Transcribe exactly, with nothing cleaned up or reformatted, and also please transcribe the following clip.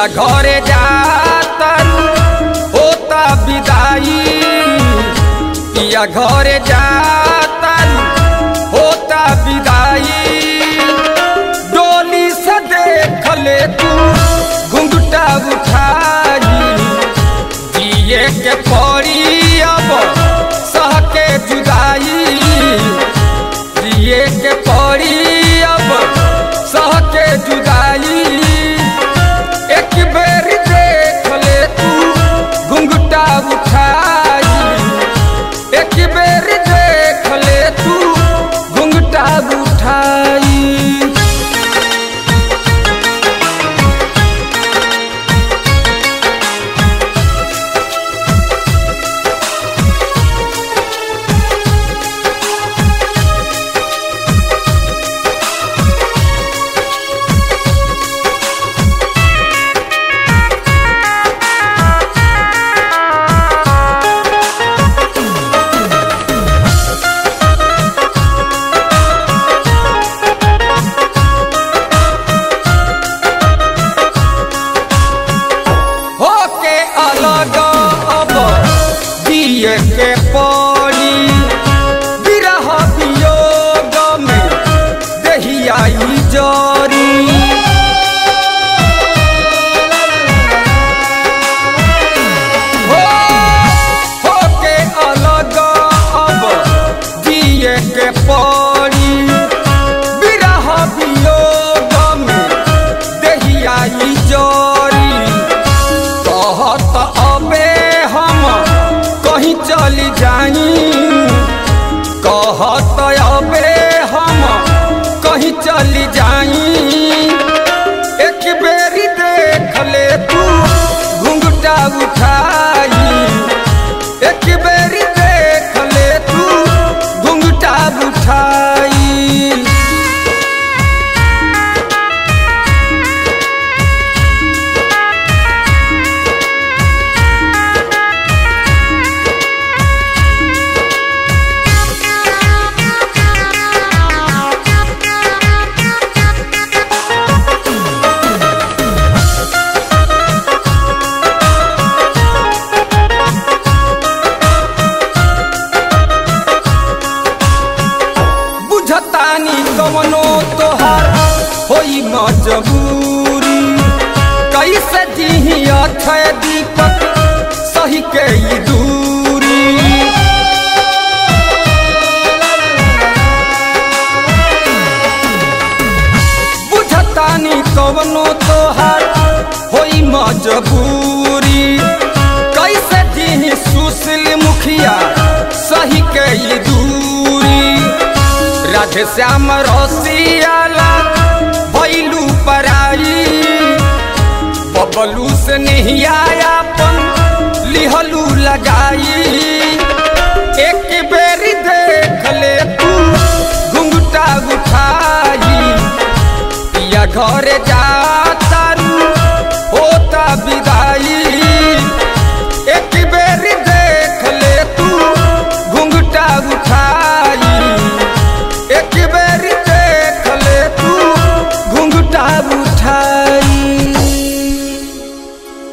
पिया घरे जातर होता विदाई, पिया घरे जातर होता विदाई। डोली से देख ले तू घुंघटा उठाई, जिए के पड़ी अब सह के जुदाई, जिए के पड़ी अब सह के जुदाई। एक बेर देख ले तू घुंघटा उठाई, एक बेर देख ले तू घुंघटा उठाई। के पड़ी बिरह वियोग में दहियाई जरी, हो हो के अलग अब जिए के पड़ी बिरह वियोग में दहियाई जरी। कहत अबे हम कहीं चली जाई, कहत अबे हम कहीं चली जाई। एक बेरी देख ले तू घुंघटा उठाई, एक बेरी देख ले तू घुंघटा उठाई। बुझतानी कवनो तोहार होई मजबूरी, कैसे जीही अक्षय दीपक सही के ई दूरी। बुझतानी कवनो तोहार होई मजबूरी, कैसे जीही सुशील मुखिया सही के ई दूरी। राधे श्याम रसियाला भैलू पराई, बबलू से नहीं आयापन लिहलू लगाई। एक बेरी देख ले तू घुंघटा उठाई, पिया घरे जातारू होता विदाई। एक बेरी देख ले तू घुंघटा उठाई, एक बेरी देख ले तू घुंघटा उठाई।